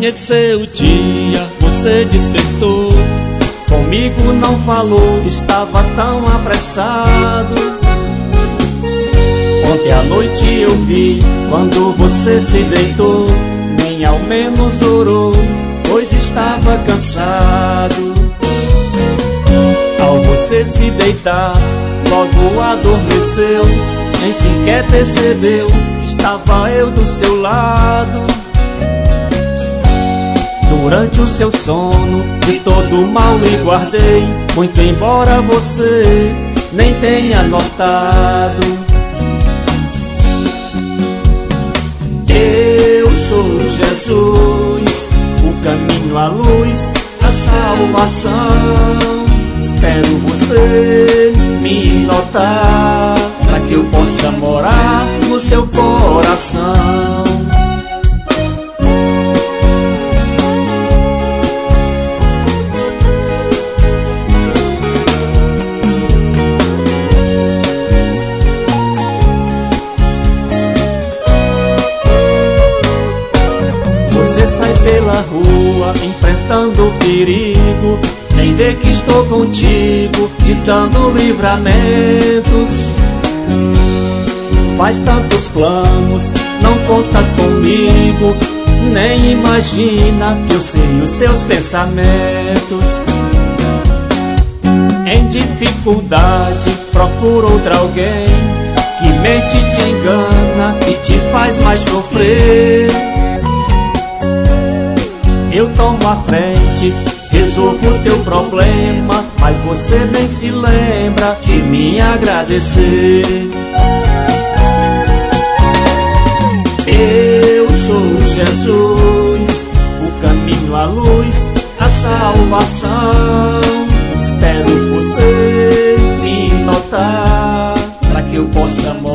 Amanheceu o dia, você despertou, comigo não falou, estava tão apressado. Ontem à noite eu vi, quando você se deitou, nem ao menos orou, pois estava cansado. Ao você se deitar, logo adormeceu, nem sequer percebeu, estava eu do seu lado. Durante o seu sono, de todo mal me guardei, muito embora você nem tenha notado. Eu sou Jesus, o caminho, a luz, a salvação. Espero você me notar, para que eu possa morar no seu coração. Você sai pela rua enfrentando o perigo, nem vê que estou contigo, te dando livramentos. Faz tantos planos, não conta comigo, nem imagina que eu sei os seus pensamentos. Em dificuldade procura outra alguém, que mente, te engana e te faz mais sofrer. Eu tomo a frente, resolvo o teu problema, mas você nem se lembra de me agradecer. Eu sou Jesus, o caminho, a luz, a salvação. Espero você me notar, para que eu possa